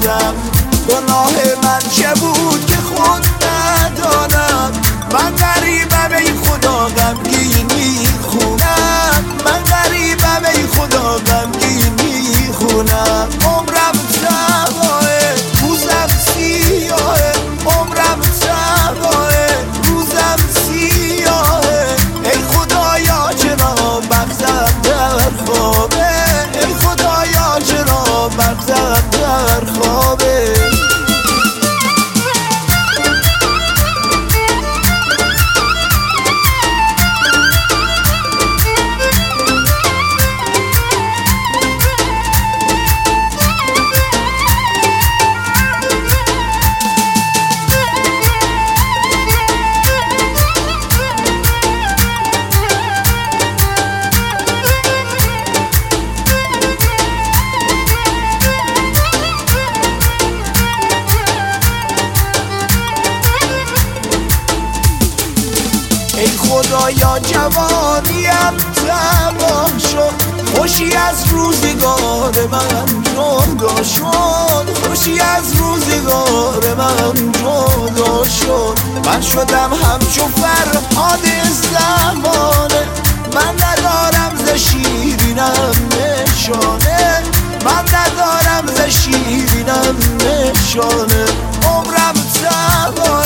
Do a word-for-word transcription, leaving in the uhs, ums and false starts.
بودم. گناه من چه بود که خود ندانم؟ من غریبم ای خدا غمگین میخونم، من غریبم ای خدا غمگین میخونم. عمرم تباهه روزم سیاهه، عمرم تباهه روزم سیاهه. ای خدایا چرا مغزم در خوابه، ای خدایا چرا مغزم در خوابه. ای خدایا جوانیم تباه شد، خوشی از روزگار من جدا شد، خوشی از روزگار من جدا شد. من شدم همچو فرهاد زمانه، من ندارم ز شیرینم نشانه، من ندارم ز شیرینم نشانه. عمرم تباه